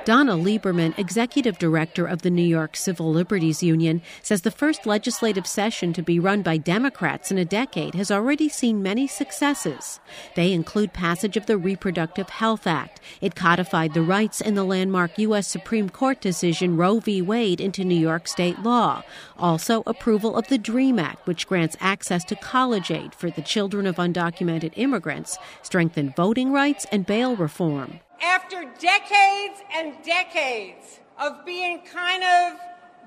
Donna Lieberman, executive director of the New York Civil Liberties Union, says the first legislative session to be run by Democrats in a decade has already seen many successes. They include passage of the Reproductive Health Act. It codified the rights in the landmark U.S. Supreme Court decision Roe v. Wade into New York state law. Also, approval of the DREAM Act, which grants access to college aid for the children of undocumented immigrants, strengthened voting rights, and bail reform. After decades and decades of being kind of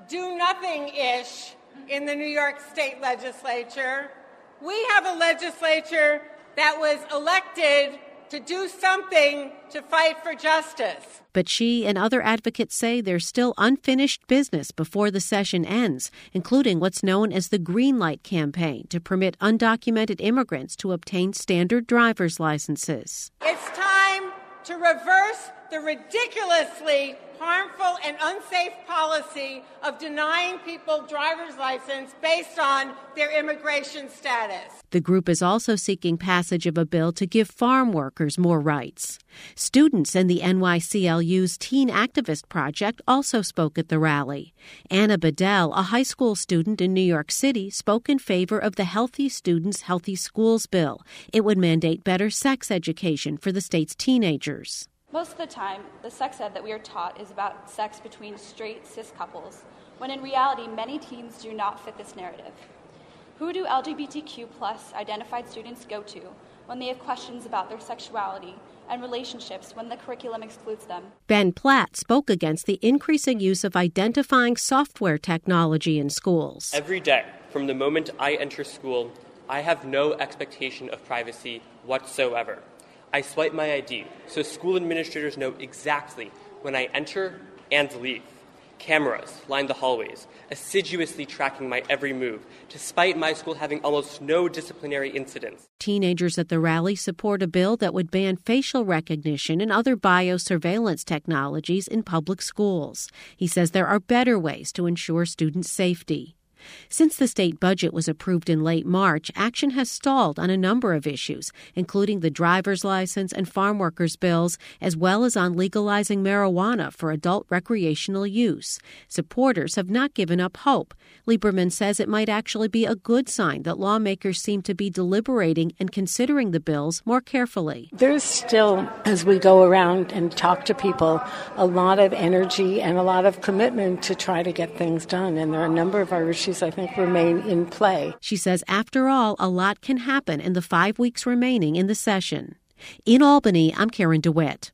do-nothing-ish in the New York State legislature, we have a legislature that was elected to do something to fight for justice. But she and other advocates say there's still unfinished business before the session ends, including what's known as the Green Light campaign to permit undocumented immigrants to obtain standard driver's licenses. It's time to reverse the ridiculously harmful and unsafe policy of denying people driver's license based on their immigration status. The group is also seeking passage of a bill to give farm workers more rights. Students in the NYCLU's Teen Activist Project also spoke at the rally. Anna Bedell, a high school student in New York City, spoke in favor of the Healthy Students, Healthy Schools bill. It would mandate better sex education for the state's teenagers. Most of the time, the sex ed that we are taught is about sex between straight, cis couples, when in reality, many teens do not fit this narrative. Who do LGBTQ+ identified students go to when they have questions about their sexuality and relationships when the curriculum excludes them? Ben Platt spoke against the increasing use of identifying software technology in schools. Every day, from the moment I enter school, I have no expectation of privacy whatsoever. I swipe my ID, so school administrators know exactly when I enter and leave. Cameras line the hallways, assiduously tracking my every move, despite my school having almost no disciplinary incidents. Teenagers at the rally support a bill that would ban facial recognition and other biosurveillance technologies in public schools. He says there are better ways to ensure student safety. Since the state budget was approved in late March, action has stalled on a number of issues, including the driver's license and farm workers bills, as well as on legalizing marijuana for adult recreational use. Supporters have not given up hope. Lieberman says it might actually be a good sign that lawmakers seem to be deliberating and considering the bills more carefully. There's still, as we go around and talk to people, a lot of energy and a lot of commitment to try to get things done, and there are a number of our issues I think remain in play. She says, after all, a lot can happen in the 5 weeks remaining in the session. In Albany, I'm Karen DeWitt.